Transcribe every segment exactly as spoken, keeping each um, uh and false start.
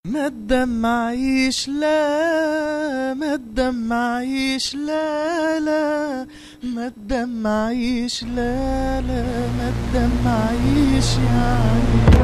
ما تدمعيش لا ما تدمعيش لا لا ما تدمعيش لا لا ما تدمعيش يعني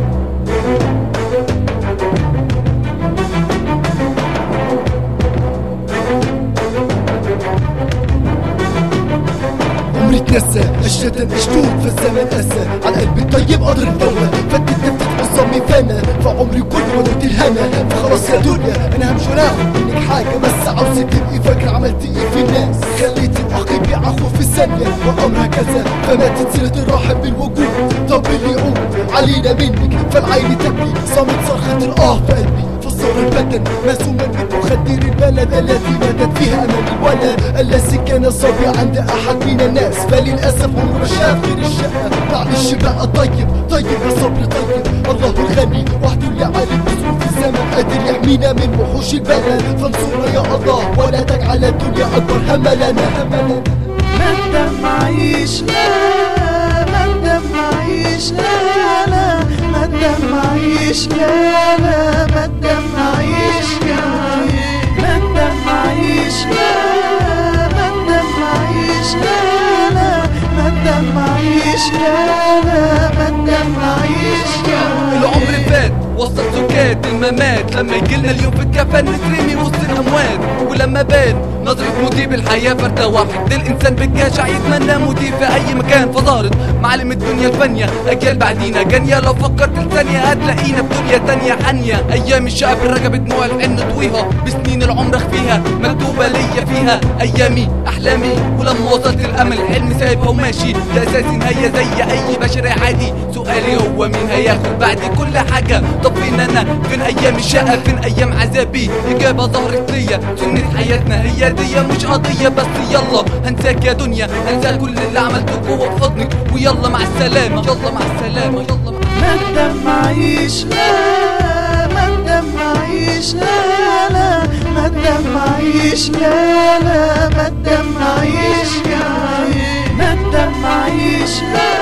عمري اتنسى الشتم مشتوق في الزمن قسى على قلبي الطيب قدر الدولة فتت نفتت قصامي فانا فعمري كله ودوت الهنا فخلاص يا دنيا انا همشي وناخد منك حاجة بس عاوزك تبقي فاكرة عملت ايه في الناس خليتي الاخ يبيع اخوه في الثانية والامر هكذا فماتت صلة الرحم بالوجود طب اللي يقوم علينا منك فالعين تبكي صامت صرخة الاه في قلبي فصار البدن مسوما بتخدر البلد التي ماتت فيها امل الولد الذي كان صبي عند احد من الناس فللاسف عمره ما شاف غير الشقه معلش بقى طيب طيب يا صبري طيب الله الغني وحده اللي عالم بظروف الزمن قادر يحمينا من وحوش البلد فانصرنا يا الله ولا تجعل الدنيا اكبر هملنا هملنا ما تدمعيش لا ما تدمعيش لا لا ما تدمعيش لا لا ما تدمعيش يعني ما تدمعيش لا ما تدمعيش لا لا ما تدمعيش لا لا ما تدمعيش يعني العمر فات وسط سكات الممات لما يجيلنا اليوم في الكفن نترمي وسط الاموات ولما بان نظرة موتي بالحياة فردة واحد الانسان بالجشع يتمنى موتي في اي مكان فظهرت معالم الدنيا الفانية اجيال بعدينا جانية لو فكرت الثانية هتلاقينا بدنيا تانية حانية ايام الشقة بالرجب دموع العين نطويها بسنين العمر اخفيها مكتوبة ليا فيها ايامي احلامي ولما وصلت الامل حلمي سايبها وماشي ده اساسي نهاية زي اي بشر عادي سؤالي هو مين هياخد بعدي كل حاجة طب فين انا فين ايام الشقة فين ايام عذابي اجابة ظهرت ليا سنة حياتنا هي دي مش قضية بس يلا هنساك يا دنيا هنسى كل اللي عملته جوه في حضنك ويلا مع السلامة يلا مع السلامة يلا مع ما تدمعيش لا ما تدمعيش لا لا ما تدمعيش لا لا ما تدمعيش يعني ما تدمعيش لا